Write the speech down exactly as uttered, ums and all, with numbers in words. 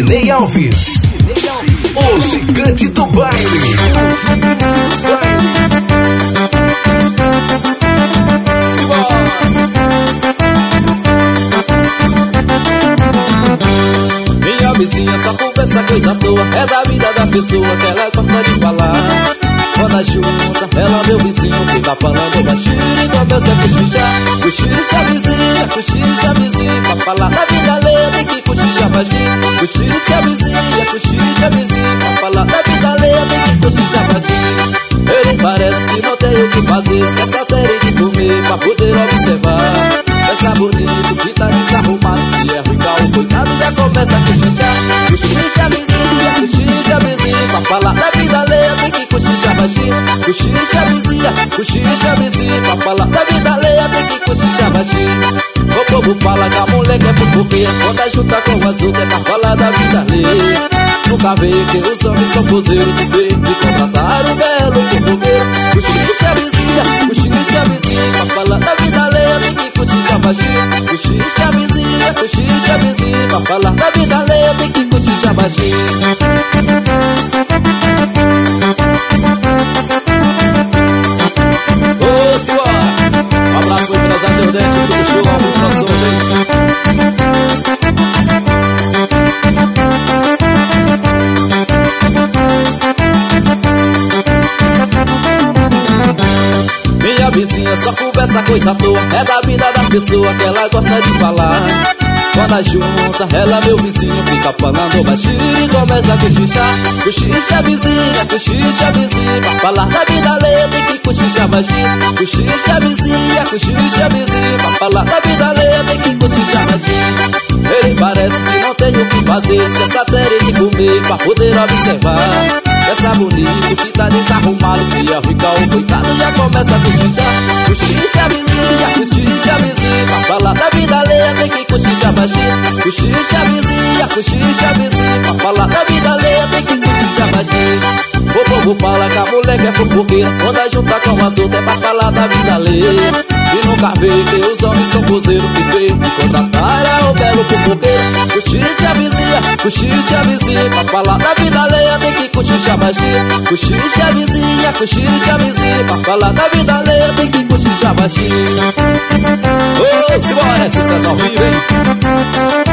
Sidney Alves, o gigante do baile. Minha vizinha só conversa coisa à toa, é da vida da pessoa que ela gosta de falar. Quando junta, ela meu vizinho fica falando baixinho e começa a cochichar. Cochicha vizinha, cochicha vizinha, pra falar da vida alheia tem que cochichar baixinho. Cochicha vizinha, cochicha vizinha, pra falar da vida alheia tem que cochichar baixinho. Ele parece que não tem o que fazer, esquece até de comer pra poder observar. Essa bonito que tá desarrumado, se é rica o coitado já começa a cochichar. Cochicha vizinha, cochicha vizinha, pra falar da vida alheia tem que cochichar baixinho. Cochicha vizinha, cochicha vizinha, pra falar da vida alheia tem que cochichar baixinho. O povo fala que a moleque é fofoqueira, quando a junta com as outras é pra falar da vida alheia. Nunca veio que os homens são pozeiros do bem e contrataram um belo fofoqueiro. Cochicha vizinha, cochicha vizinha, pra falar da vida alheia tem que cochichar baixinho. Cochicha vizinha, cochicha vizinha, pra falar da vida alheia tem que cochichar baixinho. Ô, senhora, um abraço pro Minas Ardente, pro show, pro próximo bem. Minha vizinha só conversa coisa à toa, é da vida da pessoa que ela gosta de falar. Quando junta, ela meu vizinho fica falando baixinho e começa a cochichar. Cochicha vizinha, cochicha vizinha, pra falar da vida alheia tem que cochichar baixinho. Cochicha vizinha, cochicha vizinha, pra falar da vida alheia tem que cochichar baixinho. Ele parece que não tem o que fazer, esquece até de comer pra poder observar. Essa bonita que tá desarrumado, se é rica ou coitado já começa a cochichar. Cochicha vizinha, cochicha vizinha, pra falar da vida alheia tem que cochichar baixinho. Cochicha vizinha, cochicha vizinha, pra falar da vida alheia tem que cochichar baixinho. O povo fala que a moleque é fofoqueira, quando a junta com as outras é pra falar da vida alheia. E nunca veio que os homens são pozeiros que veio e contrataram o belo fofoqueiro. Cochicha vizinha, cochicha vizinha, pra falar da vida alheia tem que cochichar baixinho. Cochicha vizinha, cochicha vizinha, pra falar da vida alheia tem que cochichar baixinho. Ô, simbora, sucesso ao vivo, hein?